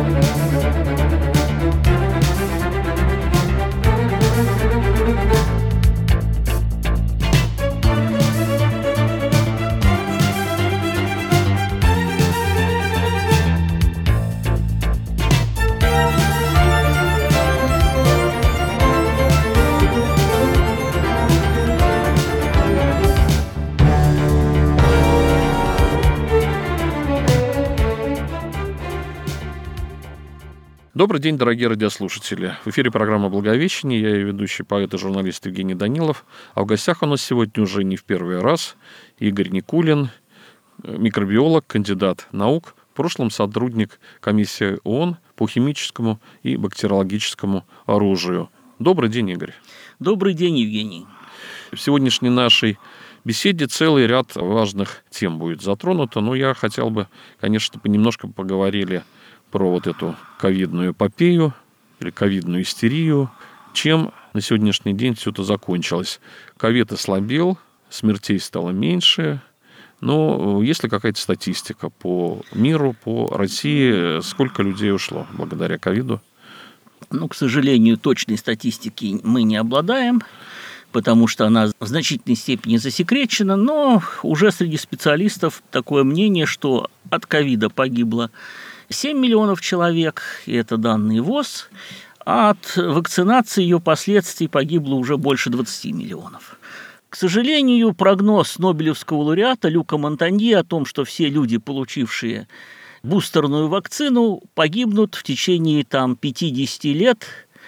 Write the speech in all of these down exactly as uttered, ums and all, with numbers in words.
Добрый день, дорогие радиослушатели. В эфире программа «Благовещение». Я ее ведущий поэт и журналист Евгений Данилов. А в гостях у нас сегодня уже не в первый раз Игорь Никулин, микробиолог, кандидат наук, в прошлом сотрудник комиссии ООН по химическому и бактериологическому оружию. Добрый день, Игорь. Добрый день, Евгений. В сегодняшней нашей беседе целый ряд важных тем будет затронуто, но я хотел бы, конечно, чтобы немножко поговорили про вот эту ковидную эпопею или ковидную истерию. Чем на сегодняшний день все это закончилось? Ковид ослабел, смертей стало меньше. Но есть ли какая-то статистика по миру, по России? Сколько людей ушло благодаря ковиду? Ну, к сожалению, точной статистики мы не обладаем, потому что она в значительной степени засекречена, но уже среди специалистов такое мнение, что от ковида погибло семь миллионов человек, и это данные ВОЗ, а от вакцинации ее последствий погибло уже больше двадцать миллионов. К сожалению, прогноз нобелевского лауреата Люка Монтанье о том, что все люди, получившие бустерную вакцину, погибнут в течение там, пятьдесят лет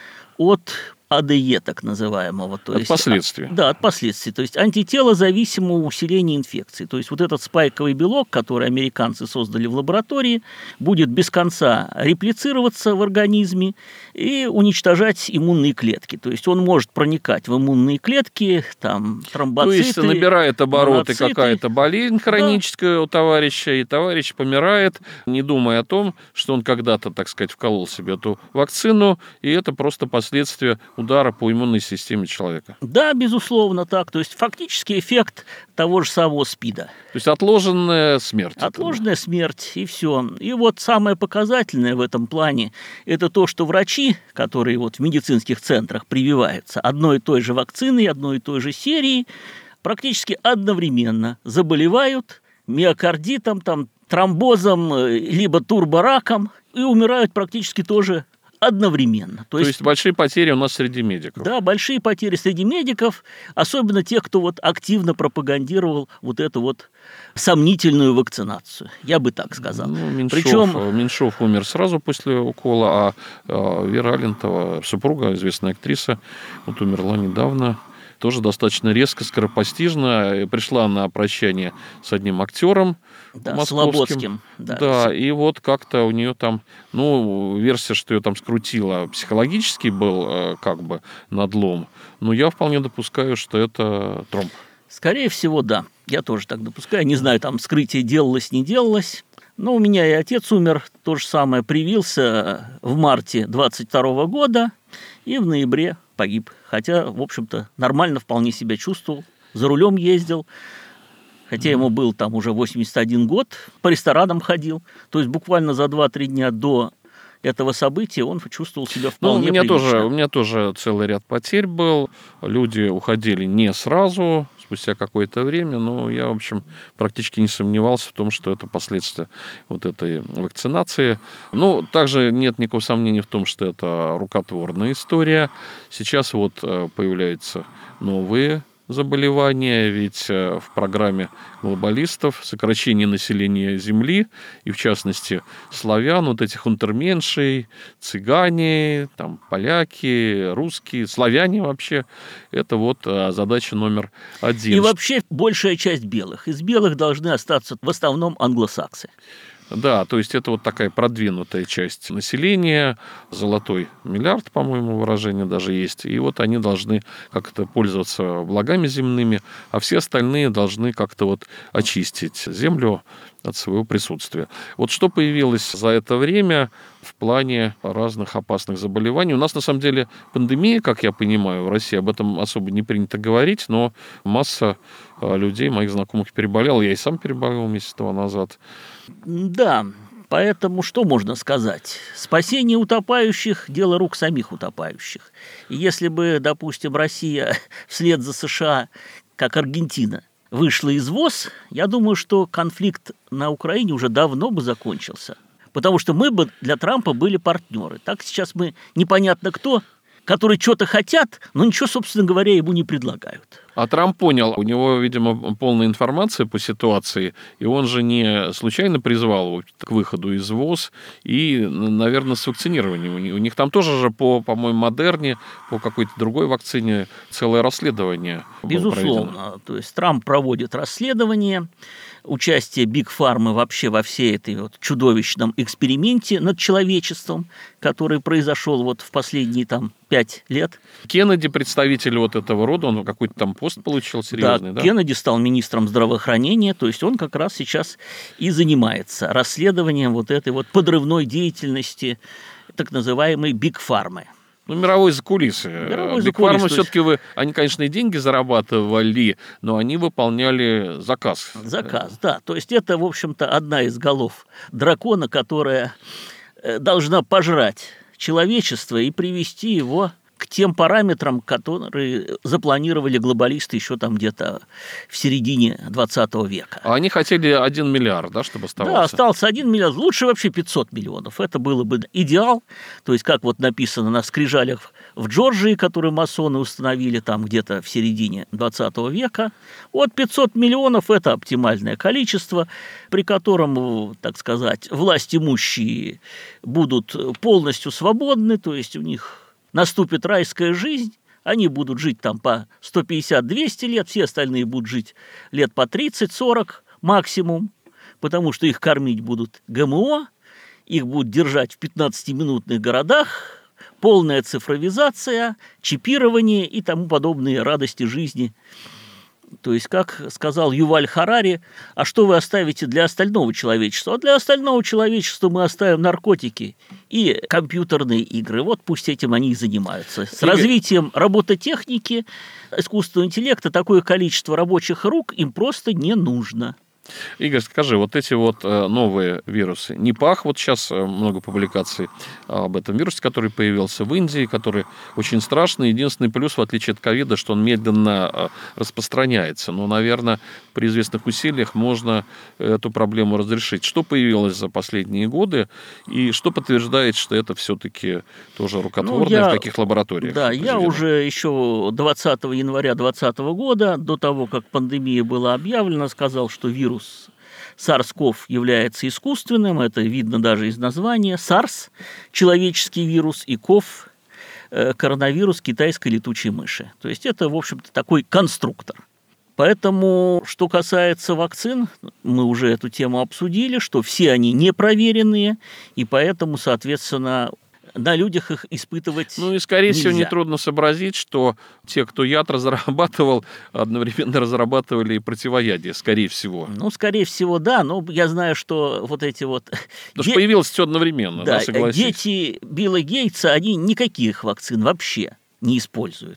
от АДЕ, так называемого. То от есть, последствий. Да, от последствий. То есть антитело зависимого усиления инфекции. То есть вот этот спайковый белок, который американцы создали в лаборатории, будет без конца реплицироваться в организме и уничтожать иммунные клетки. То есть он может проникать в иммунные клетки, там, тромбоциты. То есть набирает обороты моноциты. Какая-то болезнь хроническая, да, у товарища, и товарищ помирает, не думая о том, что он когда-то, так сказать, вколол себе эту вакцину, и это просто последствия удара по иммунной системе человека. Да, безусловно, так. То есть фактически эффект того же самого СПИДа. То есть отложенная смерть. Отложенная смерть, и все. И вот самое показательное в этом плане – это то, что врачи, которые вот в медицинских центрах прививаются одной и той же вакциной, одной и той же серии, практически одновременно заболевают миокардитом, там, тромбозом, либо турбораком и умирают практически тоже одновременно. То, То есть, есть большие потери у нас среди медиков. Да, большие потери среди медиков, особенно тех, кто вот активно пропагандировал вот эту вот сомнительную вакцинацию. Я бы так сказал. Ну, Меньшов, Причем Меньшов умер сразу после укола, а, а Вера Алентова, супруга, известная актриса, вот умерла недавно. Тоже достаточно резко, скоропостижно. Пришла на прощание с одним актером, да, московским. Слободским. Да, да, и вот как-то у нее там, ну, версия, что ее там скрутило, психологический был как бы надлом. Но я вполне допускаю, что это тромб. Скорее всего, да. Я тоже так допускаю. Не знаю, там вскрытие делалось, не делалось. Но у меня и отец умер, то же самое, привился в марте двадцать второго года и в ноябре погиб. Хотя, в общем-то, нормально вполне себя чувствовал, за рулем ездил. Хотя ему был там уже восемьдесят один год, по ресторанам ходил. То есть буквально за два-три дня до этого события он чувствовал себя вполне ну, у меня прилично. тоже, у меня тоже целый ряд потерь был. Люди уходили не сразу, спустя какое-то время, но я, в общем, практически не сомневался в том, что это последствия вот этой вакцинации. Ну, также нет никакого сомнения в том, что это рукотворная история. Сейчас вот появляются новые заболевания, ведь в программе глобалистов сокращение населения Земли, и в частности славян, вот этих унтерменшей, цыгане, там, поляки, русские, славяне вообще, это вот задача номер один. И вообще большая часть белых. Из белых должны остаться в основном англосаксы. Да, то есть это вот такая продвинутая часть населения, золотой миллиард, по-моему, выражение даже есть, и вот они должны как-то пользоваться благами земными, а все остальные должны как-то вот очистить землю от своего присутствия. Вот что появилось за это время в плане разных опасных заболеваний. У нас, на самом деле, пандемия, как я понимаю, в России, об этом особо не принято говорить, но масса людей, моих знакомых, переболела. Я и сам переболел месяц два назад. Да, Поэтому что можно сказать? Спасение утопающих – дело рук самих утопающих. И если бы, допустим, Россия вслед за США, как Аргентина, вышла из ВОЗ, я думаю, что конфликт на Украине уже давно бы закончился. Потому что мы бы для Трампа были партнеры. Так сейчас мы непонятно кто, которые что-то хотят, но ничего, собственно говоря, ему не предлагают. А Трамп понял, у него, видимо, полная информация по ситуации, и он же не случайно призвал его к выходу из ВОЗ и, наверное, с вакцинированием. У них там тоже же по, по-моему, Модерне, по какой-то другой вакцине целое расследование было проведено. Безусловно. То есть Трамп проводит расследование, участие Биг Фармы вообще во всей этой вот чудовищном эксперименте над человечеством, который произошел вот в последние там пять лет. Кеннеди, представитель вот этого рода, он какой-то там пост получил серьезный, да? Да, Кеннеди стал министром здравоохранения, то есть он как раз сейчас и занимается расследованием вот этой вот подрывной деятельности так называемой Биг Фармы. Ну, мировой закулисы. Биг Фарма все-таки вы, они, конечно, и деньги зарабатывали, но они выполняли заказ. Заказ, да. То есть это, в общем-то, одна из голов дракона, которая должна пожрать человечество и привести его к тем параметрам, которые запланировали глобалисты еще там где-то в середине двадцатого века. А они хотели один миллиард, да, чтобы оставался? Да, остался один миллиард. Лучше вообще пятьсот миллионов. Это было бы идеал. То есть, как вот написано на скрижалях в Джорджии, которые масоны установили там где-то в середине двадцатого века. Вот пятьсот миллионов – это оптимальное количество, при котором, так сказать, власть имущие будут полностью свободны, то есть у них наступит райская жизнь, они будут жить там по сто пятьдесят - двести лет, все остальные будут жить лет по тридцать - сорок максимум, потому что их кормить будут ГМО, их будут держать в пятнадцатиминутных городах, полная цифровизация, чипирование и тому подобные радости жизни. То есть, как сказал Юваль Харари, а что вы оставите для остального человечества? А для остального человечества мы оставим наркотики и компьютерные игры. Вот пусть этим они и занимаются. С Игорь... развитием робототехники, искусственного интеллекта такое количество рабочих рук им просто не нужно. Игорь, скажи, вот эти вот новые вирусы, Нипах, вот сейчас много публикаций об этом вирусе, который появился в Индии, который очень страшный. Единственный плюс, в отличие от ковида, что он медленно распространяется. Но, наверное, при известных усилиях можно эту проблему разрешить. Что появилось за последние годы и что подтверждает, что это все-таки тоже рукотворно, ну, я, в каких лабораториях? Да, я уже еще двадцатого января двадцатого года, до того, как пандемия была объявлена, сказал, что вирус SARS-ков является искусственным, это видно даже из названия. SARS – человеческий вирус, и ков – коронавирус китайской летучей мыши. То есть это, в общем-то, такой конструктор. Поэтому, что касается вакцин, мы уже эту тему обсудили, что все они непроверенные, и поэтому, соответственно, на людях их испытывать Ну и, скорее нельзя. всего, нетрудно сообразить, что те, кто яд разрабатывал, одновременно разрабатывали и противоядие, скорее всего. Ну, скорее всего, да, но я знаю, что вот эти вот... Потому что появилось все одновременно, да, да, согласись. Дети Билла Гейтса, они никаких вакцин вообще не используют.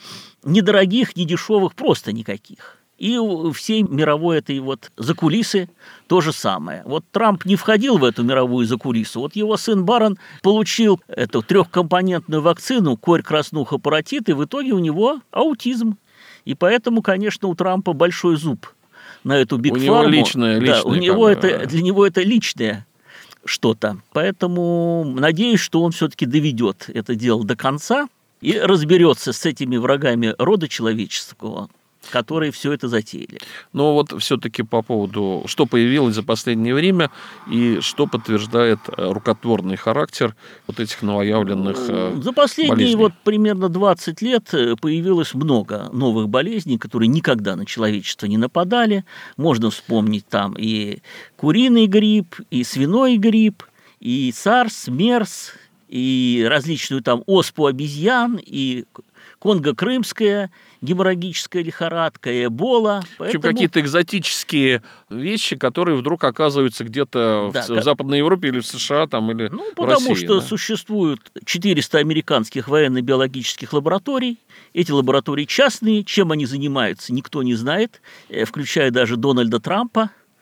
Ни дорогих, ни дешевых, просто никаких. И у всей мировой этой вот закулисы то же самое. Вот Трамп не входил в эту мировую закулису. Вот его сын Барон получил эту трехкомпонентную вакцину корь, краснуха, паротит, и в итоге у него аутизм. И поэтому, конечно, у Трампа большой зуб на эту Биг Фарму. У него личное, личное. Да, у него это, для него это личное что-то. Поэтому надеюсь, что он все-таки доведет это дело до конца и разберется с этими врагами рода человеческого, которые все это затеяли. Но вот все-таки по поводу, что появилось за последнее время и что подтверждает рукотворный характер вот этих новоявленных болезней. За последние вот примерно двадцать лет появилось много новых болезней, которые никогда на человечество не нападали. Можно вспомнить там и куриный грипп, и свиной грипп, и SARS, мерс, и различную там оспу обезьян, и конго-крымская геморрагическая лихорадка, эбола. Поэтому... Какие-то экзотические вещи, которые вдруг оказываются где-то да, в, как... в Западной Европе или в США там, или ну, в потому России. Что да? Существует четыреста американских военно-биологических лабораторий. Эти лаборатории частные. Чем они занимаются, никто не знает, включая даже Дональда Трампа.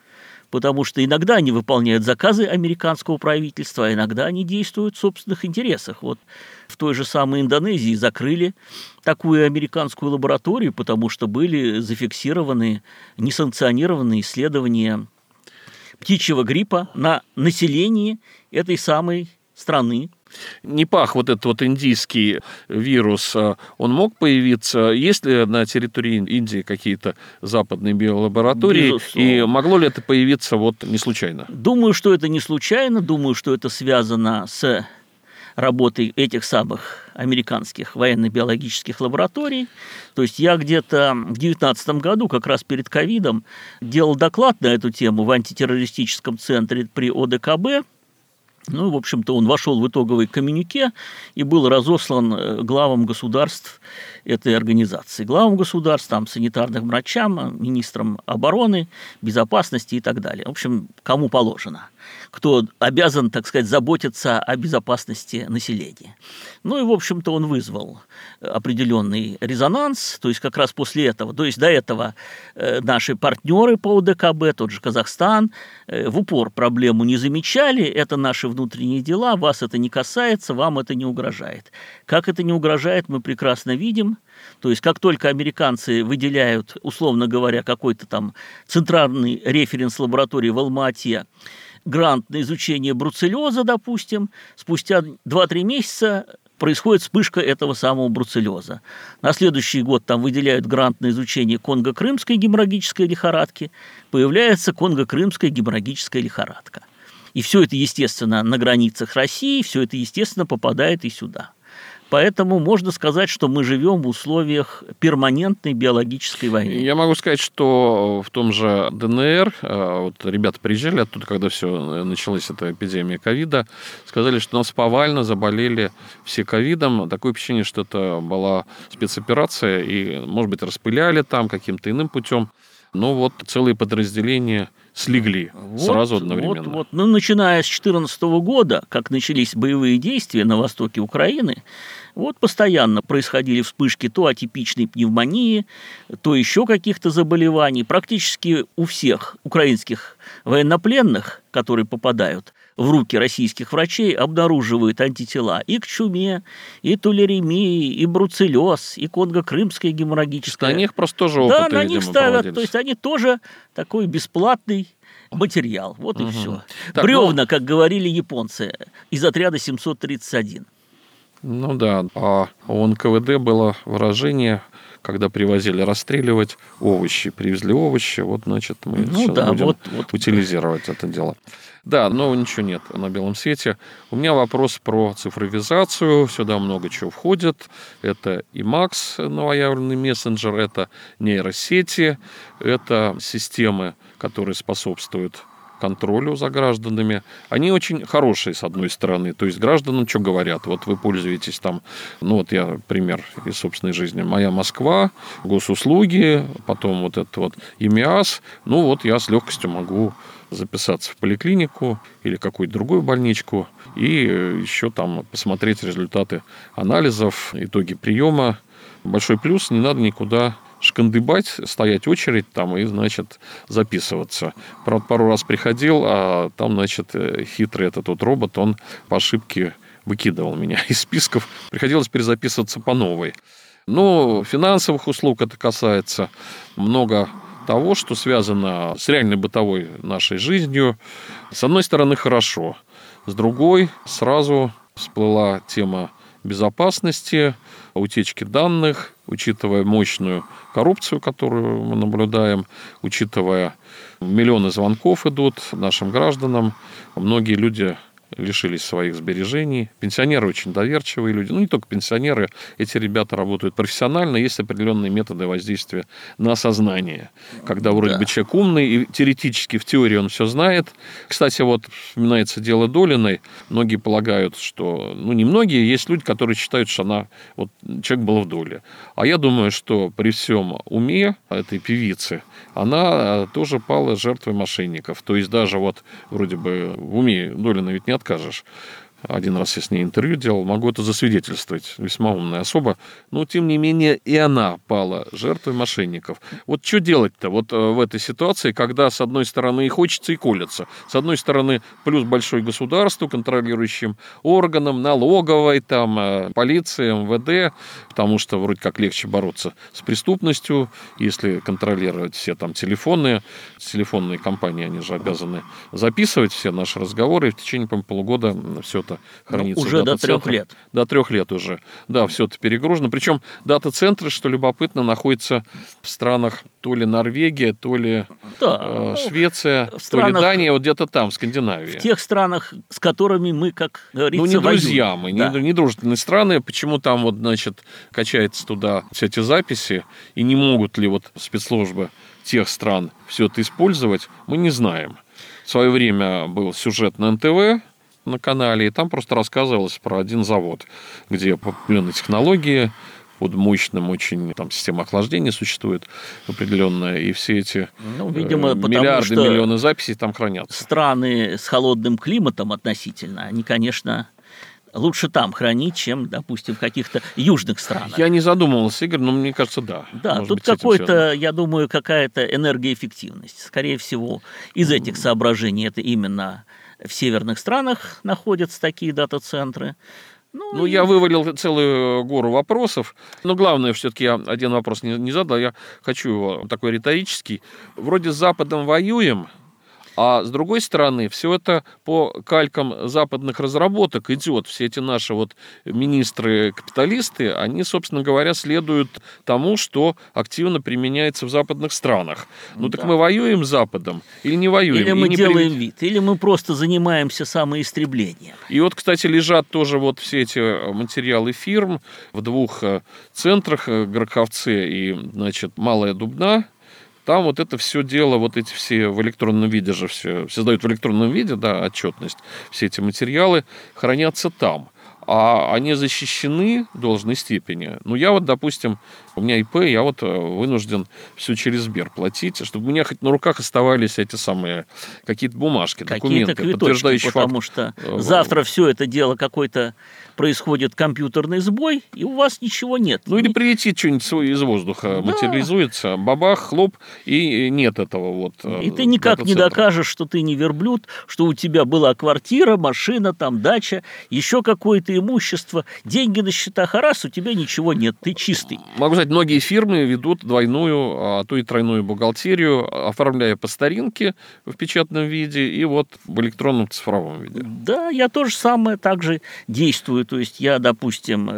потому что иногда они выполняют заказы американского правительства, а иногда они действуют в собственных интересах. Вот в той же самой Индонезии закрыли такую американскую лабораторию, потому что были зафиксированы несанкционированные исследования птичьего гриппа на населении этой самой страны. Не пах вот этот вот индийский вирус, он мог появиться? Есть ли на территории Индии какие-то западные биолаборатории? Безусловно. И могло ли это появиться вот не случайно? Думаю, что это не случайно. Думаю, что это связано с работой этих самых американских военно-биологических лабораторий. То есть я где-то в две тысячи девятнадцатом году, как раз перед ковидом, делал доклад на эту тему в антитеррористическом центре при О Д К Б. Ну, в общем-то, он вошел в итоговый коммюнике и был разослан главам государств этой организации. Главам государств, там, санитарным врачам, министрам обороны, безопасности и так далее. В общем, кому положено. Кто обязан, так сказать, заботиться о безопасности населения. Ну и, в общем-то, он вызвал определенный резонанс, то есть как раз после этого, то есть до этого наши партнеры по О Д К Б, тот же Казахстан, в упор проблему не замечали, это наши внутренние дела, вас это не касается, вам это не угрожает. Как это не угрожает, мы прекрасно видим. То есть как только американцы выделяют, условно говоря, какой-то там центральный референс лаборатории в Алма-Ате, грант на изучение бруцеллеза, допустим, спустя два-три месяца происходит вспышка этого самого бруцеллеза. На следующий год там выделяют грант на изучение конго-крымской геморрагической лихорадки, появляется конго-крымская геморрагическая лихорадка. И все это, естественно, на границах России, все это, естественно, попадает и сюда. Поэтому можно сказать, что мы живем в условиях перманентной биологической войны. Я могу сказать, что в том же Д Н Р, вот ребята приезжали оттуда, когда все началась эта эпидемия ковида, сказали, что нас повально заболели все ковидом. Такое впечатление, что это была спецоперация, и, может быть, распыляли там каким-то иным путем. Но вот целые подразделения слегли вот, сразу одновременно. Вот, вот. Ну, начиная с две тысячи четырнадцатого года, как начались боевые действия на востоке Украины, вот постоянно происходили вспышки то атипичной пневмонии, то еще каких-то заболеваний. Практически у всех украинских военнопленных, которые попадают в руки российских врачей, обнаруживают антитела и к чуме, и тулеремии, и бруцеллез, и конго-крымская геморрагическая. На них просто тоже опыты, да, на них ставят, проводились. То есть они тоже такой бесплатный материал. Вот угу. и все. Так, бревна, ну... как говорили японцы, из отряда семьсот тридцать один. Ну да, а у Н К В Д было выражение, когда привозили расстреливать овощи, привезли овощи, вот, значит, мы ну, сейчас да, будем вот, вот. утилизировать это дело. Да, но ничего нет на белом свете. У меня вопрос про цифровизацию. Сюда много чего входит. Это и Макс, новоявленный мессенджер, это нейросети, это системы, которые способствуют контролю за гражданами. Они очень хорошие, с одной стороны. То есть гражданам что говорят? Вот вы пользуетесь там, ну вот я пример из собственной жизни. Моя Москва, госуслуги, потом вот это вот ЕМИАС. Ну вот я с легкостью могу записаться в поликлинику или какую-то другую больничку и еще там посмотреть результаты анализов, итоги приема. Большой плюс, не надо никуда шкандыбать, стоять очередь там и, значит, записываться. Правда, пару раз приходил, а там, значит, хитрый этот вот робот, он по ошибке выкидывал меня из списков. Приходилось перезаписываться по новой. Ну, финансовых услуг это касается. Много того, что связано с реальной бытовой нашей жизнью. С одной стороны, хорошо. С другой, сразу всплыла тема безопасности, утечки данных, учитывая мощную коррупцию, которую мы наблюдаем, учитывая миллионы звонков идут нашим гражданам, многие люди лишились своих сбережений. Пенсионеры очень доверчивые люди. Ну, не только пенсионеры. Эти ребята работают профессионально. Есть определенные методы воздействия на сознание. Когда вроде да. бы человек умный, и теоретически, в теории он все знает. Кстати, вот вспоминается дело Долиной. Многие полагают, что... Ну, не многие. Есть люди, которые считают, что она... Вот человек был в доле. А я думаю, что при всем уме этой певицы она тоже пала жертвой мошенников. То есть даже вот вроде бы в уме Долина ведь не откажешь. один раз я с ней интервью делал, могу это засвидетельствовать, весьма умная особа, но, тем не менее, и она пала жертвой мошенников. Вот что делать-то вот в этой ситуации, когда, с одной стороны, и хочется, и колется. С одной стороны, плюс большое государство, контролирующим органам, налоговой, там, полиции, эм вэ дэ, потому что вроде как легче бороться с преступностью, если контролировать все там телефоны, телефонные компании, они же обязаны записывать все наши разговоры, и в течение, по-моему, полугода все это хранится. Ну, уже до трех лет. До трех лет уже. Да, все это перегружено. Причем дата-центры, что любопытно, находятся в странах то ли Норвегия, то ли да, э, Швеция, в странах, то ли Дания, вот где-то там, в Скандинавии. В тех странах, с которыми мы, как говорится, ну, не воюем. друзья мы, да. не, не дружественные страны. Почему там вот, значит, качается туда все эти записи, и не могут ли вот спецслужбы тех стран все это использовать, мы не знаем. В свое время был сюжет на эн тэ вэ, на канале, и там просто рассказывалось про один завод, где по определенной технологии, под мощным очень, там система охлаждения существует определенная, и все эти ну, видимо, миллиарды, миллионы записей там хранятся. Страны с холодным климатом относительно, они, конечно, лучше там хранить, чем, допустим, в каких-то южных странах. Я не задумывался, Игорь, но мне кажется, да. Да, тут какой-то, я думаю, какая-то энергоэффективность. Скорее всего, из этих соображений это именно в северных странах находятся такие дата-центры. Ну, ну и... я вывалил целую гору вопросов, но главное, все-таки я один вопрос не, не задал, я хочу его такой риторический. Вроде с Западом воюем, а с другой стороны, все это по калькам западных разработок идет. Все эти наши вот министры-капиталисты, они, собственно говоря, следуют тому, что активно применяется в западных странах. Ну да. Так мы воюем с Западом или не воюем? Или мы не делаем при... вид, или мы просто занимаемся самоистреблением. И вот, кстати, лежат тоже вот все эти материалы фирм в двух центрах, Гороховце и, значит, Малая Дубна. Там вот это все дело, вот эти все в электронном виде же все, все сдают в электронном виде, да, отчетность, все эти материалы хранятся там. А они защищены в должной степени. Ну, я вот, допустим, у меня ИП, я вот вынужден все через Сбер платить, чтобы у меня хоть на руках оставались эти самые какие-то бумажки, какие-то документы, подтверждающие факт. Потому что завтра все это дело какой-то происходит компьютерный сбой, и у вас ничего нет. Ну, или прилетит что-нибудь из воздуха, да. Материализуется, бабах, хлоп, и нет этого вот. И ты никак не докажешь, что ты не верблюд, что у тебя была квартира, машина, там, дача, еще какое-то имущество, деньги на счетах, а раз у тебя ничего нет, ты чистый. Могу сказать, многие фирмы ведут двойную, а то и тройную бухгалтерию, оформляя по старинке в печатном виде и вот в электронном цифровом виде. Да, я то же самое также действую. То есть я, допустим,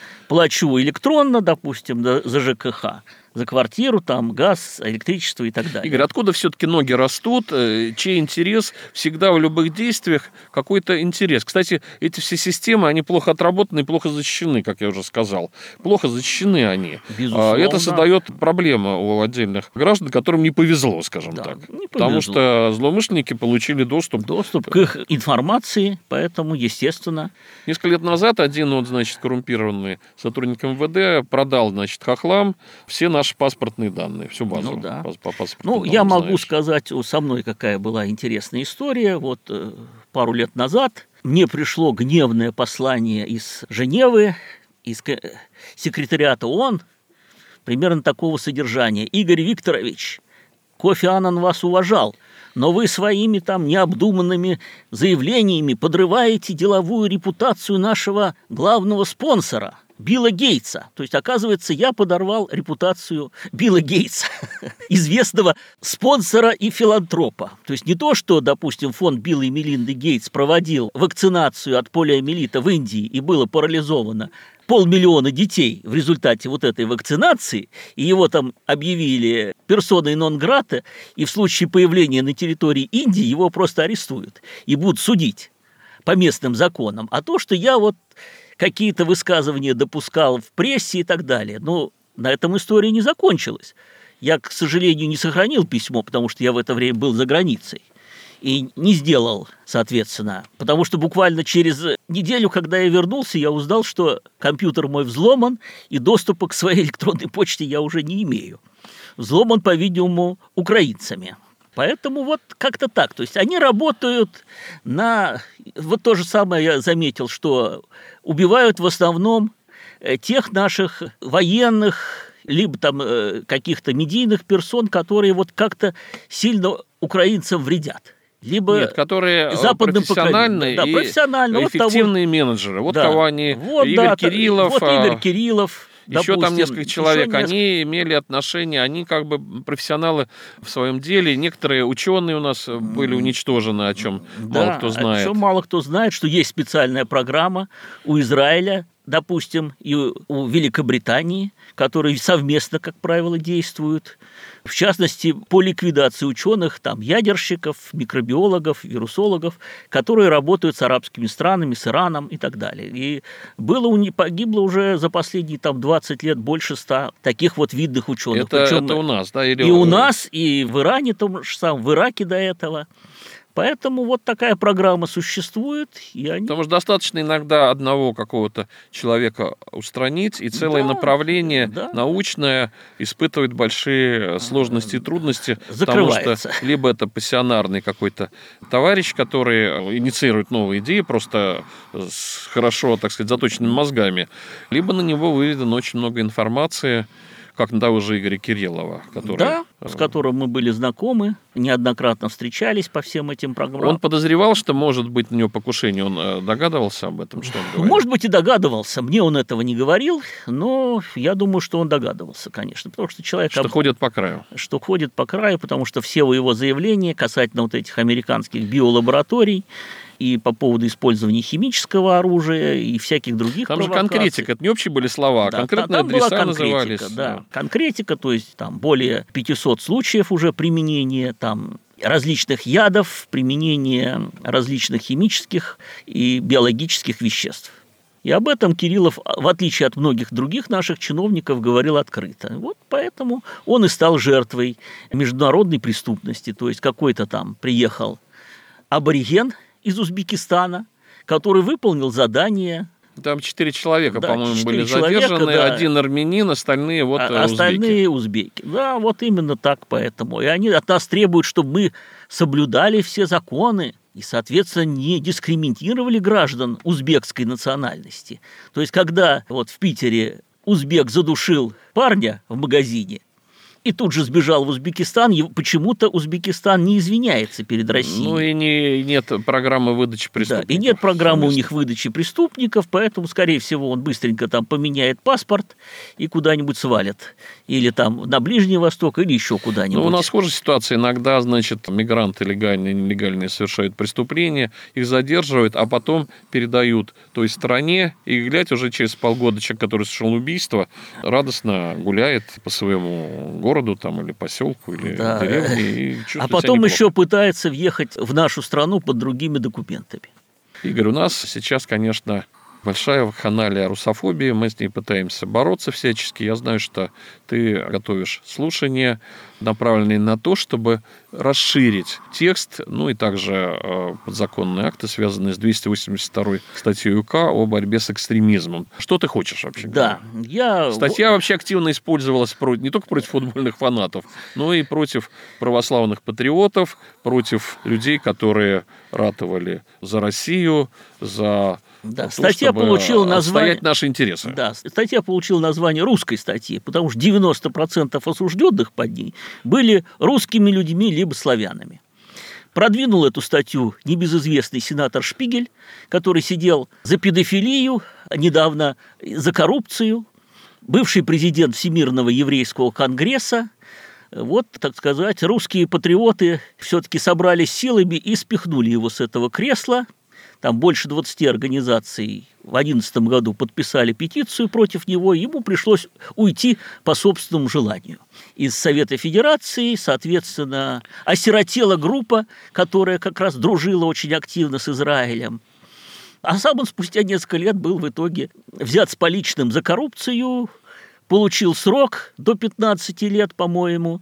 плачу электронно, допустим, за ЖКХ, за квартиру, там, газ, электричество и так далее. Игорь, откуда все-таки ноги растут? Чей интерес? Всегда в любых действиях какой-то интерес. Кстати, эти все системы, они плохо отработаны и плохо защищены, как я уже сказал. Плохо защищены они. Безусловно. Это создает проблемы у отдельных граждан, которым не повезло, скажем да, так. Не повезло. Потому что злоумышленники получили доступ... Доступ к их информации, поэтому, естественно... Несколько лет назад один, вот, значит, коррумпированный сотрудник эм вэ дэ продал, значит, хохлам все наши паспортные данные, всю базу. Ну, да. по, по ну данным, я могу знаешь. сказать, со мной какая была интересная история. Вот э, пару лет назад мне пришло гневное послание из Женевы, из секретариата ООН, примерно такого содержания. Игорь Викторович, Кофи Аннан вас уважал, но вы своими там необдуманными заявлениями подрываете деловую репутацию нашего главного спонсора Билла Гейтса. То есть, оказывается, я подорвал репутацию Билла Гейтса, известного спонсора и филантропа. То есть, не то, что, допустим, фонд Билла и Мелинды Гейтс проводил вакцинацию от полиомиелита в Индии и было парализовано полмиллиона детей в результате вот этой вакцинации, и его там объявили персоной нон-грата, и в случае появления на территории Индии его просто арестуют и будут судить по местным законам. А то, что я вот какие-то высказывания допускал в прессе и так далее, но на этом история не закончилась. Я, к сожалению, не сохранил письмо, потому что я в это время был за границей. И не сделал, соответственно, потому что буквально через неделю, когда я вернулся, я узнал, что компьютер мой взломан, и доступа к своей электронной почте я уже не имею. Взломан, по-видимому, украинцами. Поэтому вот как-то так. То есть они работают на... Вот то же самое я заметил, что убивают в основном тех наших военных, либо там каких-то медийных персон, которые вот как-то сильно украинцам вредят. Либо Нет, которые западным профессиональные, да, и профессиональные. эффективные вот того... менеджеры. Вот да. кого они... Вот, Игорь да, Кириллов. Вот Игорь Кириллов. Еще допустим, там несколько человек, несколько... они имели отношение, они как бы профессионалы в своем деле. Некоторые ученые у нас были уничтожены, о чем да, мало кто знает. О чем мало кто знает, что есть специальная программа у Израиля, допустим, и у Великобритании, которые совместно, как правило, действуют. В частности, по ликвидации ученых, там, ядерщиков, микробиологов, вирусологов, которые работают с арабскими странами, с Ираном и так далее. И было у них, погибло уже за последние там, двадцать лет больше ста таких вот видных ученых. Это, Причем это у нас, да? Или... И у нас, и в Иране, том же самом, в Ираке до этого. Поэтому вот такая программа существует. И они... Потому что достаточно иногда одного какого-то человека устранить, и целое да, направление да. научное испытывает большие сложности и трудности. Закрывается. Потому что либо это пассионарный какой-то товарищ, который инициирует новые идеи, просто с хорошо, так сказать, заточенными мозгами, либо на него выведено очень много информации, как на того же Игоря Кириллова. Который... Да, с которым мы были знакомы, неоднократно встречались по всем этим программам. Он подозревал, что может быть на него покушение, он догадывался об этом, что он говорил? Может быть, и догадывался. Мне он этого не говорил, но я думаю, что он догадывался, конечно. Потому что человек... Что об... ходит по краю. Что ходит по краю, потому что все его заявления касательно вот этих американских биолабораторий, и по поводу использования химического оружия и всяких других там провокаций. Там же конкретика, это не общие были слова, да, конкретные там адреса была назывались. Да. Конкретика, то есть там более пятисот случаев уже применения там, различных ядов, применения различных химических и биологических веществ. И об этом Кириллов, в отличие от многих других наших чиновников, говорил открыто. Вот поэтому он и стал жертвой международной преступности. То есть какой-то там приехал абориген из Узбекистана, который выполнил задание. Там четыре человека, да, по-моему, четыре были человека, задержаны. Да. Один армянин, остальные вот а, узбеки. Остальные узбеки. Да, вот именно так поэтому. И они от нас требуют, чтобы мы соблюдали все законы и, соответственно, не дискриминировали граждан узбекской национальности. То есть, когда вот в Питере узбек задушил парня в магазине, и тут же сбежал в Узбекистан, почему-то Узбекистан не извиняется перед Россией. Ну и не, нет программы выдачи преступников. Да, и нет программы у них выдачи преступников, поэтому, скорее всего, он быстренько там поменяет паспорт и куда-нибудь свалит. Или там на Ближний Восток, или еще куда-нибудь. Ну, у нас схожая ситуация. Иногда, значит, мигранты легальные и нелегальные совершают преступления, их задерживают, а потом передают той стране, и, глядь, уже через полгода человек, который совершил убийство, радостно гуляет по своему городу, городу там, или поселку, или да. деревне. И а потом еще пытается въехать в нашу страну под другими документами. Игорь, у нас сейчас, конечно, большая вакханалия русофобии. Мы с ней пытаемся бороться всячески. Я знаю, что ты готовишь слушания, направленные на то, чтобы расширить текст, ну и также э, подзаконные акты, связанные с двести восемьдесят второй статьей УК о борьбе с экстремизмом. Что ты хочешь вообще? Да, я... Статья вообще активно использовалась против, не только против футбольных фанатов, но и против православных патриотов, против людей, которые ратовали за Россию, за... Да, то, статья получила название... отстоять наши интересы. Да, статья получила название русской статьи, потому что девяносто процентов осужденных под ней были русскими людьми либо славянами. Продвинул эту статью небезызвестный сенатор Шпигель, который сидел за педофилию, недавно за коррупцию, бывший президент Всемирного еврейского конгресса. Вот, так сказать, русские патриоты все-таки собрались силами и спихнули его с этого кресла. Там больше двадцати организаций в две тысячи одиннадцатом году подписали петицию против него, и ему пришлось уйти по собственному желанию. Из Совета Федерации, соответственно, осиротела группа, которая как раз дружила очень активно с Израилем. А сам он спустя несколько лет был в итоге взят с поличным за коррупцию, получил срок до пятнадцати лет, по-моему.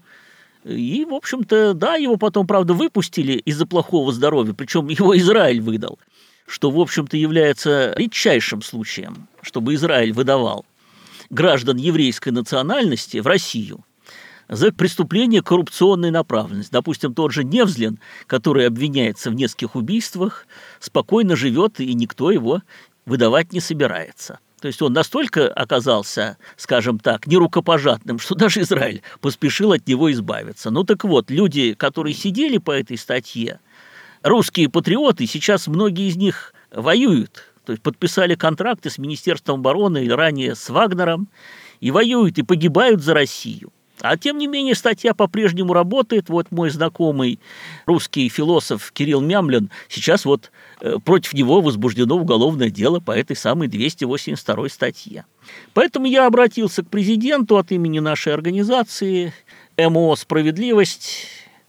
И, в общем-то, да, его потом, правда, выпустили из-за плохого здоровья, причем его Израиль выдал, что, в общем-то, является редчайшим случаем, чтобы Израиль выдавал граждан еврейской национальности в Россию. за преступление коррупционной направленности. Допустим, тот же Невзлин, который обвиняется в нескольких убийствах, спокойно живет, и никто его выдавать не собирается. То есть он настолько оказался, скажем так, нерукопожатным, что даже Израиль поспешил от него избавиться. Ну так вот, люди, которые сидели по этой статье, русские патриоты, сейчас многие из них воюют. То есть подписали контракты с Министерством обороны или ранее с Вагнером, и воюют, и погибают за Россию. А тем не менее статья по-прежнему работает. Вот мой знакомый русский философ Кирилл Мямлин, сейчас вот против него возбуждено уголовное дело по этой самой двести восемьдесят второй статье. Поэтому я обратился к президенту от имени нашей организации эм о «Справедливость»,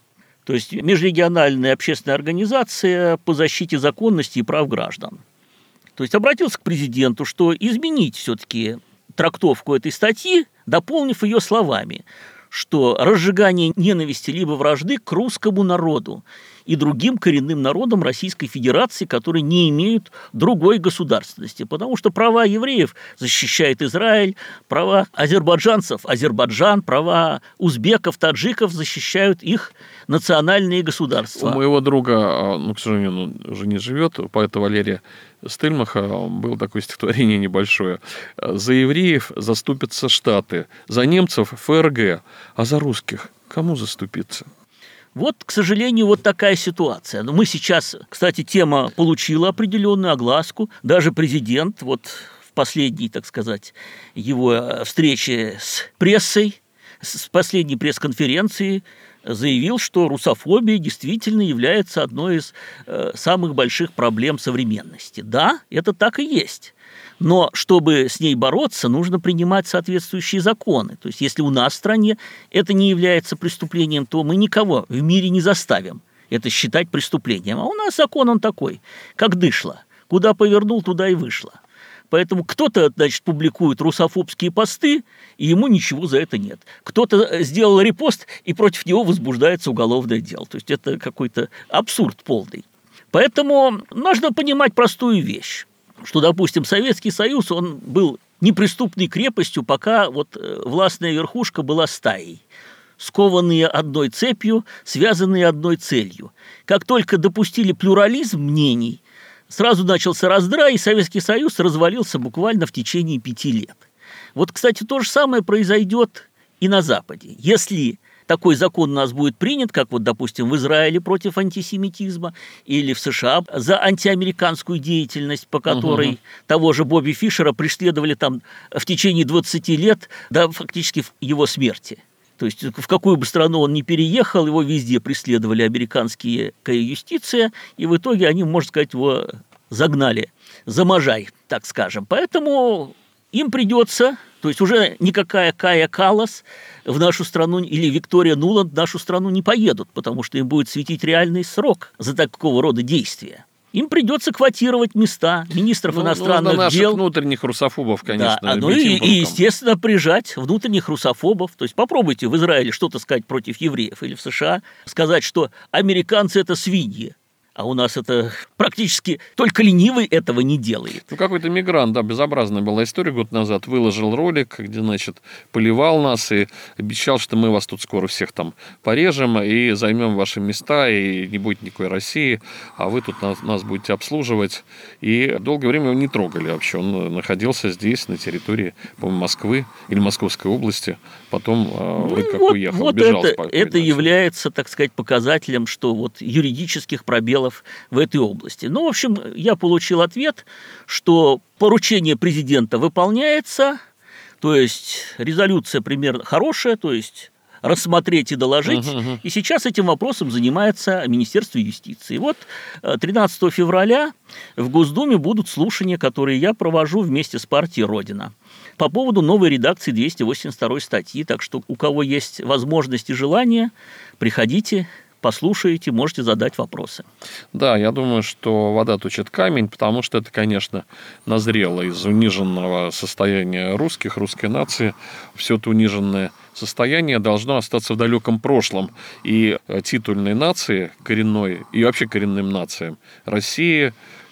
то есть межрегиональная общественная организация по защите законности и прав граждан. То есть обратился к президенту, что изменить все-таки трактовку этой статьи, дополнив ее словами, что разжигание ненависти либо вражды к русскому народу и другим коренным народам Российской Федерации, которые не имеют другой государственности, потому что права евреев защищает Израиль, права азербайджанцев – Азербайджан, права узбеков, таджиков защищают их национальные государства. У моего друга, ну, к сожалению, он уже не живет, у поэта Валерия Стельмаха было такое стихотворение небольшое. «За евреев заступятся Штаты, за немцев эф эр гэ, а за русских кому заступиться?» Вот, к сожалению, вот такая ситуация. Но мы сейчас, кстати, тема получила определенную огласку. Даже президент вот в последней, так сказать, его встрече с прессой, с последней пресс-конференции заявил, что русофобия действительно является одной из э, самых больших проблем современности. Да, это так и есть. Но чтобы с ней бороться, нужно принимать соответствующие законы. То есть если у нас в стране это не является преступлением, то мы никого в мире не заставим это считать преступлением. А у нас закон он такой, как дышло. Куда повернул, туда и вышло. Поэтому кто-то, значит, публикует русофобские посты, и ему ничего за это нет. Кто-то сделал репост, и против него возбуждается уголовное дело. То есть это какой-то абсурд полный. Поэтому нужно понимать простую вещь, что, допустим, Советский Союз, он был неприступной крепостью, пока вот властная верхушка была стаей, скованные одной цепью, связанные одной целью. Как только допустили плюрализм мнений, сразу начался раздрай, и Советский Союз развалился буквально в течение пяти лет. Вот, кстати, то же самое произойдет и на Западе. Если такой закон у нас будет принят, как вот, допустим, в Израиле против антисемитизма или в США за антиамериканскую деятельность, по которой угу. того же Бобби Фишера преследовали там в течение двадцати лет до фактически его смерти. То есть в какую бы страну он ни переехал, его везде преследовали американские юстиция, и в итоге они, можно сказать, его загнали за можай, так скажем. Поэтому им придется, то есть уже никакая Кая Каллас в нашу страну или Виктория Нуланд в нашу страну не поедут, потому что им будет светить реальный срок за такого рода действия. Им придется квотировать места министров ну, иностранных наших дел. внутренних русофобов, конечно. Да, ну и, и, естественно, прижать внутренних русофобов. То есть попробуйте в Израиле что-то сказать против евреев или в США, сказать, что американцы – это свиньи. А у нас это практически только ленивый этого не делает. Ну, какой-то мигрант, да, безобразная была история год назад, выложил ролик, где, значит, поливал нас и обещал, что мы вас тут скоро всех там порежем и займем ваши места, и не будет никакой России, а вы тут нас, нас будете обслуживать. И долгое время его не трогали вообще. Он находился здесь, на территории, по-моему, Москвы или Московской области. Потом ну, как вот, уехал, вот бежал. Это, это является, так сказать, показателем, что вот юридических пробелов в этой области. Ну, в общем, я получил ответ, что поручение президента выполняется, то есть резолюция примерно хорошая, то есть рассмотреть и доложить. Uh-huh, uh-huh. И сейчас этим вопросом занимается Министерство юстиции. Вот тринадцатого февраля в Госдуме будут слушания, которые я провожу вместе с партией «Родина» по поводу новой редакции двести восемьдесят второй статьи. Так что у кого есть возможность и желание, приходите, послушаете, можете задать вопросы. Да, я думаю, что вода точит камень, потому что это, конечно, назрело из униженного состояния русских, русской нации. Все это униженное состояние должно остаться в далеком прошлом. И титульной нации, коренной, и вообще коренным нациям России,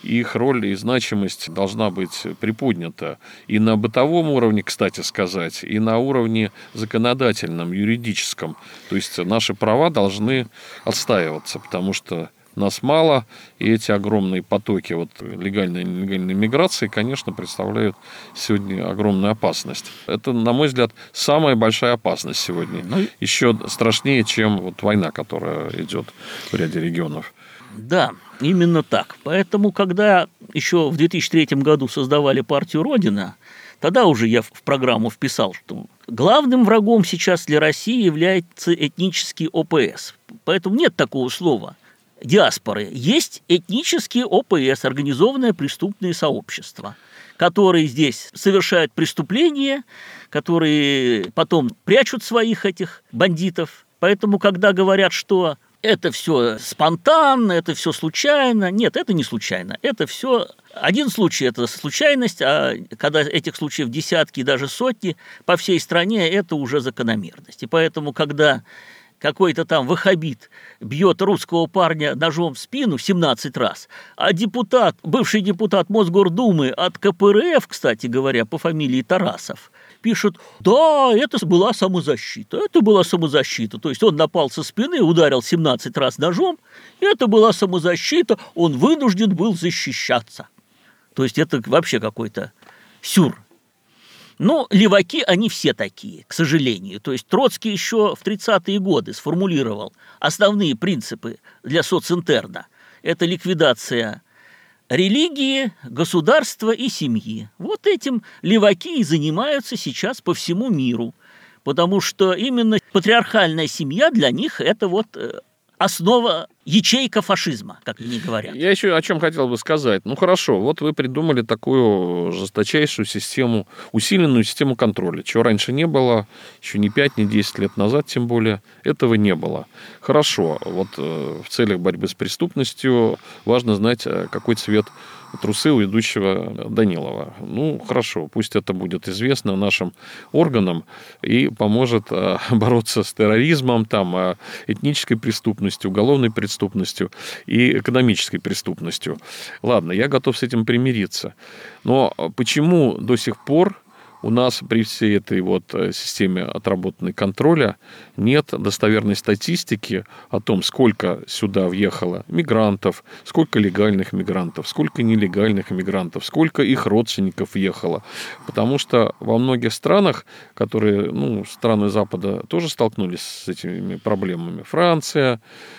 их роль и значимость должна быть приподнята и на бытовом уровне, кстати сказать, и на уровне законодательном, юридическом. То есть наши права должны отстаиваться, потому что нас мало, и эти огромные потоки вот, легальной и нелегальной миграции, конечно, представляют сегодня огромную опасность. Это, на мой взгляд, самая большая опасность сегодня. Ну, еще страшнее, чем вот война, которая идет в ряде регионов. Да, именно так. Поэтому, когда еще в две тысячи третьем году создавали партию «Родина», тогда уже я в программу вписал, что главным врагом сейчас для России является этнический О Пэ Эс. Поэтому нет такого слова диаспоры. Есть этнические О Пэ Эс, организованное преступное сообщество, которые здесь совершают преступления, которые потом прячут своих этих бандитов. Поэтому, когда говорят, что это все спонтанно, это все случайно, нет, это не случайно. Это все один случай, это случайность, а когда этих случаев десятки и даже сотни по всей стране, это уже закономерность. И поэтому, когда какой-то там ваххабит бьет русского парня ножом в спину семнадцать раз, а депутат, бывший депутат Мосгордумы от Ка Пэ Эр Эф, кстати говоря, по фамилии Тарасов, пишет: да, это была самозащита, это была самозащита. То есть он напал со спины, ударил семнадцать раз ножом, это была самозащита, он вынужден был защищаться. То есть это вообще какой-то сюр. Но леваки, они все такие, к сожалению. То есть Троцкий еще в тридцатые годы сформулировал основные принципы для социнтерна. Это ликвидация религии, государства и семьи. Вот этим леваки и занимаются сейчас по всему миру. Потому что именно патриархальная семья для них – это вот основа, ячейка фашизма, как они говорят. Я еще о чем хотел бы сказать. Ну, хорошо, вот вы придумали такую жесточайшую систему, усиленную систему контроля, чего раньше не было, еще не пять, не десять лет назад, тем более, этого не было. Хорошо, вот в целях борьбы с преступностью важно знать, какой цвет трусы у идущего Данилова. Ну, хорошо, пусть это будет известно нашим органам и поможет бороться с терроризмом, там, этнической преступностью, уголовной преступностью и экономической преступностью. Ладно, я готов с этим примириться. Но почему до сих пор у нас при всей этой вот системе отработанной контроля нет достоверной статистики о том, сколько сюда въехало мигрантов, сколько легальных мигрантов, сколько нелегальных мигрантов, сколько их родственников въехало. Потому что во многих странах, которые, ну, страны Запада тоже столкнулись с этими проблемами, Франция,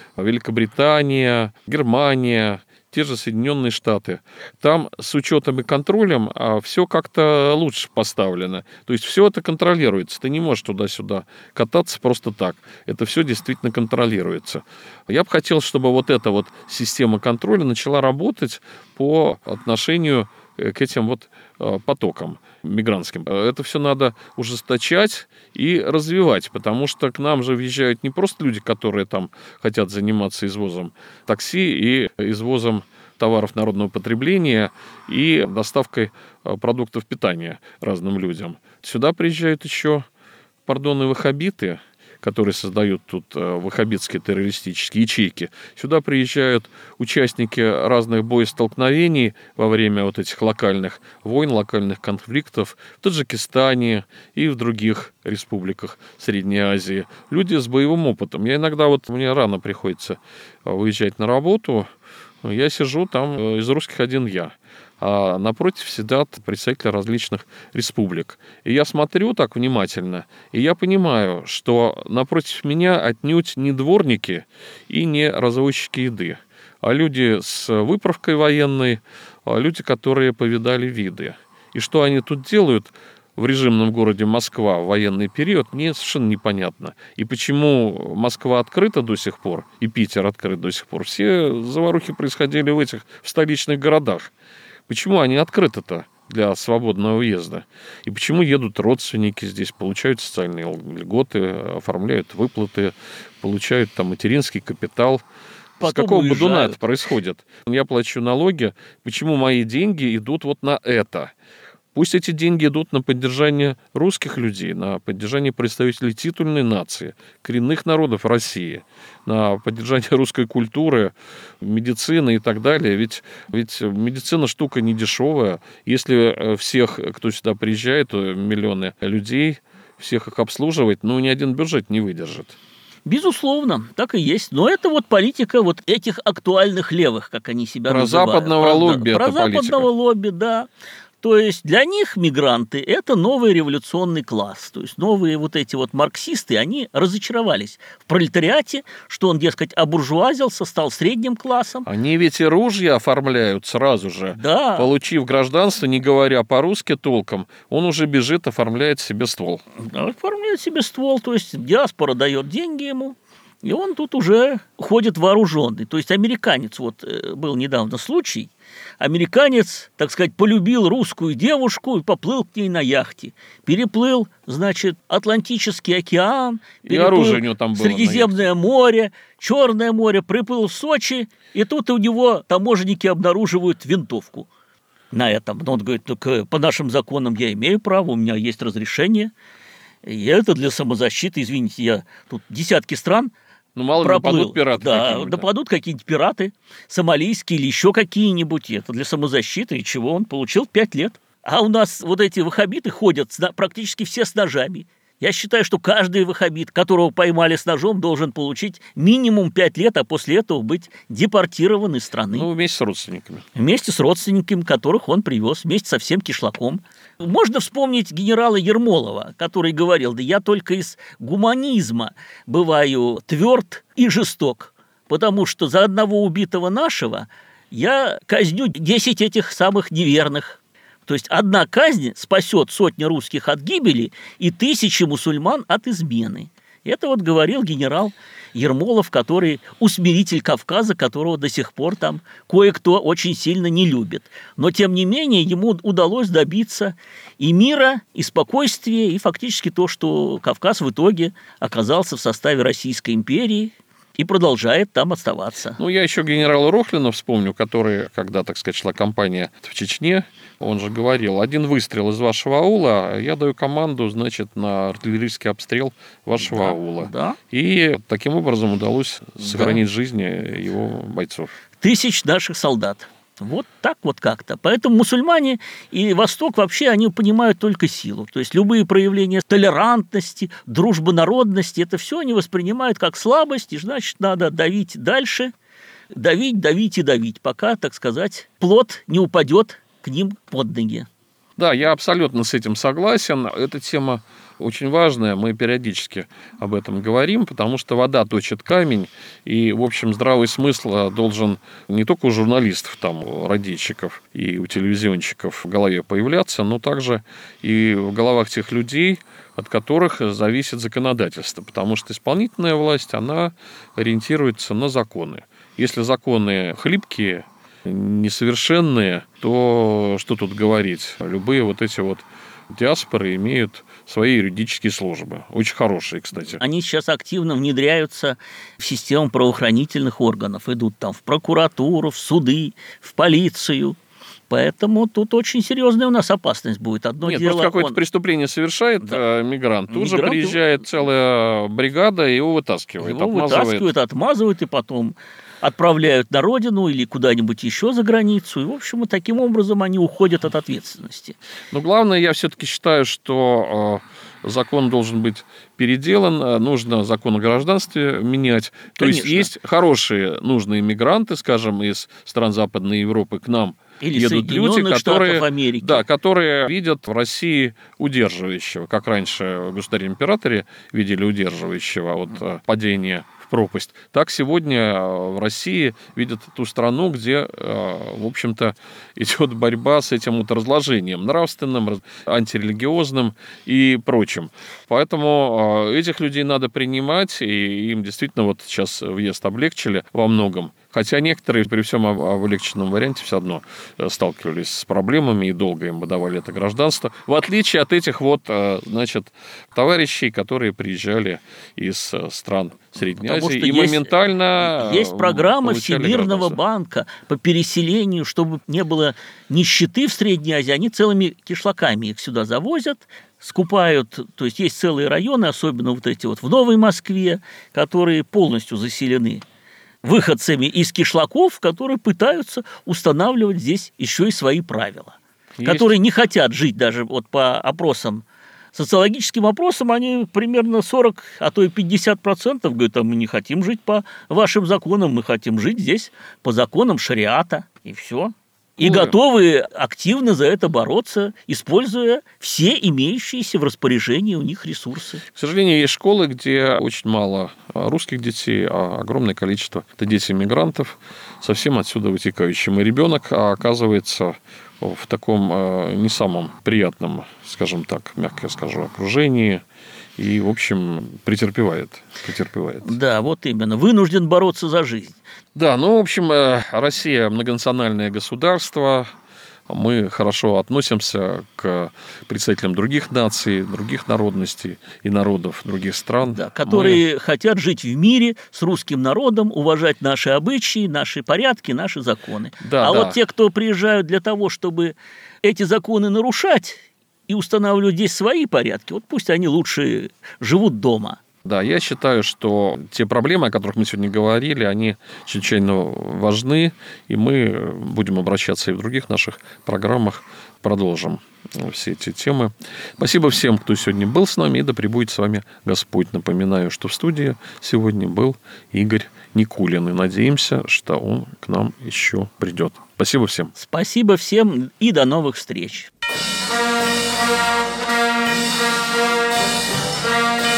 Великобритания, Германия, те же Соединенные Штаты. Там с учетом и контролем все как-то лучше поставлено. То есть все это контролируется. Ты не можешь туда-сюда кататься просто так. Это все действительно контролируется. Я бы хотел, чтобы вот эта вот система контроля начала работать по отношению к этим вот потокам мигрантским. Это все надо ужесточать и развивать, потому что к нам же въезжают не просто люди, которые там хотят заниматься извозом такси и извозом товаров народного потребления и доставкой продуктов питания разным людям. Сюда приезжают еще, пардон, и ваххабиты, которые создают тут ваххабитские террористические ячейки. Сюда приезжают участники разных боестолкновений во время вот этих локальных войн, локальных конфликтов в Таджикистане и в других республиках Средней Азии. Люди с боевым опытом. Я иногда, вот мне рано приходится выезжать на работу, я сижу там, из русских один я. А напротив сидят представители различных республик. И я смотрю так внимательно, и я понимаю, что напротив меня отнюдь не дворники и не развозчики еды, а люди с выправкой военной, а люди, которые повидали виды. И что они тут делают в режимном городе Москва в военный период, мне совершенно непонятно. И почему Москва открыта до сих пор, и Питер открыт до сих пор. Все заварухи происходили в этих в столичных городах. Почему они открыты-то для свободного въезда? И почему едут родственники здесь, получают социальные льготы, оформляют выплаты, получают там материнский капитал? Потом с какого уезжают. Бодуна это происходит? Я плачу налоги. Почему мои деньги идут вот на это? Пусть эти деньги идут на поддержание русских людей, на поддержание представителей титульной нации, коренных народов России, на поддержание русской культуры, медицины и так далее. Ведь, ведь медицина штука не дешевая. Если всех, кто сюда приезжает, миллионы людей, всех их обслуживать, ну, ни один бюджет не выдержит. Безусловно, так и есть. Но это вот политика вот этих актуальных левых, как они себя Про называют. западного Про, лобби про это западного политика. лобби, да. То есть для них мигранты – это новый революционный класс. То есть новые вот эти вот марксисты, они разочаровались в пролетариате, что он, дескать, обуржуазился, стал средним классом. Они ведь и ружья оформляют сразу же. Да. Получив гражданство, не говоря по-русски толком, он уже бежит, оформляет себе ствол. Да, оформляет себе ствол, то есть диаспора дает деньги ему, и он тут уже ходит вооруженный. То есть американец, вот был недавно случай, американец, так сказать, полюбил русскую девушку и поплыл к ней на яхте. Переплыл, значит, Атлантический океан, и оружие у него там было Средиземное море, Черное море, приплыл в Сочи, и тут у него таможенники обнаруживают винтовку на этом. Но он говорит, только по нашим законам я имею право, у меня есть разрешение. И это для самозащиты, извините, я тут десятки стран ну, мало ли, нападут пираты да, какие-нибудь. нападут какие-нибудь пираты, сомалийские или еще какие-нибудь. И это для самозащиты, и чего он получил пять лет. А у нас вот эти ваххабиты ходят практически все с ножами. Я считаю, что каждый ваххабит, которого поймали с ножом, должен получить минимум пять лет, а после этого быть депортирован из страны. Ну, вместе с родственниками. Вместе с родственниками, которых он привез, вместе со всем кишлаком. Можно вспомнить генерала Ермолова, который говорил, да я только из гуманизма бываю тверд и жесток, потому что за одного убитого нашего я казню десять этих самых неверных. То есть одна казнь спасет сотни русских от гибели и тысячи мусульман от измены. Это вот говорил генерал Ермолов, который усмиритель Кавказа, которого до сих пор там кое-кто очень сильно не любит. Но, тем не менее, ему удалось добиться и мира, и спокойствия, и фактически то, что Кавказ в итоге оказался в составе Российской империи и продолжает там оставаться. Ну, я еще генерала Рохлина вспомню, который, когда, так сказать, шла кампания в Чечне, он же говорил, один выстрел из вашего аула, я даю команду, значит, на артиллерийский обстрел вашего да, аула. Да. И таким образом удалось сохранить да. жизни его бойцов. Тысяч наших солдат. Вот так вот как-то. Поэтому мусульмане и Восток вообще, они понимают только силу. То есть любые проявления толерантности, дружбы народности, это все они воспринимают как слабость, и значит, надо давить дальше, давить, давить и давить, пока, так сказать, плод не упадет к ним под ноги. Да, я абсолютно с этим согласен. Эта тема очень важная, мы периодически об этом говорим, потому что вода точит камень, и, в общем, здравый смысл должен не только у журналистов, там, у радийщиков и у телевизионщиков в голове появляться, но также и в головах тех людей, от которых зависит законодательство, потому что исполнительная власть, она ориентируется на законы. Если законы хлипкие, несовершенные, то что тут говорить? Любые вот эти вот диаспоры имеют свои юридические службы. Очень хорошие, кстати. Они сейчас активно внедряются в систему правоохранительных органов. Идут там в прокуратуру, в суды, в полицию. Поэтому тут очень серьезная у нас опасность будет. Одно Нет, дело, просто какое-то он... преступление совершает да. мигрант, тут же приезжает его... целая бригада и его вытаскивает, его отмазывает. вытаскивают, отмазывают и потом отправляют на родину или куда-нибудь еще за границу. И, в общем, и таким образом они уходят от ответственности. Но главное, я все-таки считаю, что э, закон должен быть переделан, нужно закон о гражданстве менять. То Конечно. есть есть хорошие, нужные мигранты, скажем, из стран Западной Европы к нам, или едут люди, которые, Америки. Да, которые видят в России удерживающего, как раньше в государе-императоре видели удерживающего от падения в пропасть, так сегодня в России видят ту страну, где, в общем-то, идет борьба с этим вот разложением нравственным, антирелигиозным и прочим. Поэтому этих людей надо принимать, и им действительно вот сейчас въезд облегчили во многом. Хотя некоторые при всем облегченном варианте все равно сталкивались с проблемами, и долго им выдавали это гражданство. В отличие от этих вот, значит, товарищей, которые приезжали из стран Средней Потому Азии что и есть, моментально есть программа получали Всемирного гражданство. банка по переселению, чтобы не было нищеты в Средней Азии. Они целыми кишлаками их сюда завозят, скупают, то есть есть целые районы, особенно вот эти вот в Новой Москве, которые полностью заселены выходцами из кишлаков, которые пытаются устанавливать здесь еще и свои правила, Есть. которые не хотят жить даже вот по опросам, социологическим опросам, они примерно сорок, а то и пятьдесят процентов говорят, а мы не хотим жить по вашим законам, мы хотим жить здесь по законам шариата, и все. И Ну, готовы активно за это бороться, используя все имеющиеся в распоряжении у них ресурсы. К сожалению, есть школы, где очень мало русских детей, а огромное количество это дети мигрантов, совсем отсюда вытекающим. И ребенок оказывается в таком не самом приятном, скажем так, мягко скажу, окружении. И, в общем, претерпевает, претерпевает. Да, вот именно. Вынужден бороться за жизнь. Да, ну, в общем, Россия многонациональное государство. Мы хорошо относимся к представителям других наций, других народностей и народов других стран. Да, которые Мы... хотят жить в мире с русским народом, уважать наши обычаи, наши порядки, наши законы. Да, а да. вот те, кто приезжают для того, чтобы эти законы нарушать и устанавливать здесь свои порядки, вот пусть они лучше живут дома. Да, я считаю, что те проблемы, о которых мы сегодня говорили, они чрезвычайно важны, и мы будем обращаться и в других наших программах, продолжим все эти темы. Спасибо всем, кто сегодня был с нами, и да пребудет с вами Господь. Напоминаю, что в студии сегодня был Игорь Никулин, и надеемся, что он к нам еще придет. Спасибо всем. Спасибо всем и до новых встреч.